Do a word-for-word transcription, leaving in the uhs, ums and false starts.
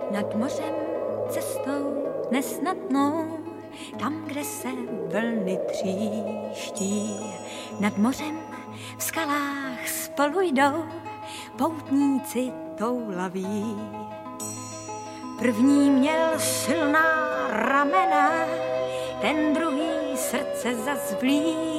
Nad mořem cestou nesnadnou, tam, kde se vlny tříští. Nad mořem v skalách spolu jdou poutníci toulaví. První měl silná ramena, ten druhý srdce zas vlí.